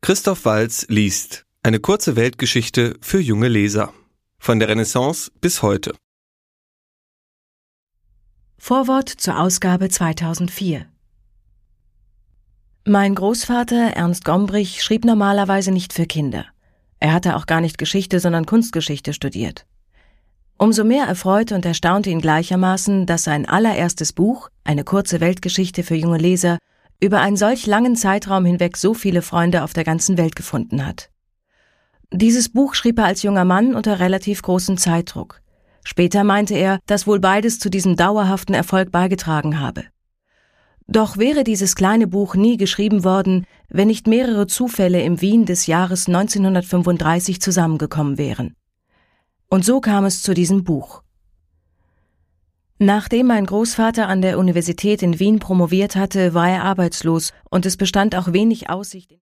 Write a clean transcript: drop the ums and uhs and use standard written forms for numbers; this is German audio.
Christoph Waltz liest eine kurze Weltgeschichte für junge Leser. Von der Renaissance bis heute. Vorwort zur Ausgabe 2004. Mein Großvater Ernst Gombrich schrieb normalerweise nicht für Kinder. Er hatte auch gar nicht Geschichte, sondern Kunstgeschichte studiert. Umso mehr erfreute und erstaunte ihn gleichermaßen, dass sein allererstes Buch, eine kurze Weltgeschichte für junge Leser, über einen solch langen Zeitraum hinweg so viele Freunde auf der ganzen Welt gefunden hat. Dieses Buch schrieb er als junger Mann unter relativ großem Zeitdruck. Später meinte er, dass wohl beides zu diesem dauerhaften Erfolg beigetragen habe. Doch wäre dieses kleine Buch nie geschrieben worden, wenn nicht mehrere Zufälle im Wien des Jahres 1935 zusammengekommen wären. Und so kam es zu diesem Buch. Nachdem mein Großvater an der Universität in Wien promoviert hatte, war er arbeitslos und es bestand auch wenig Aussicht.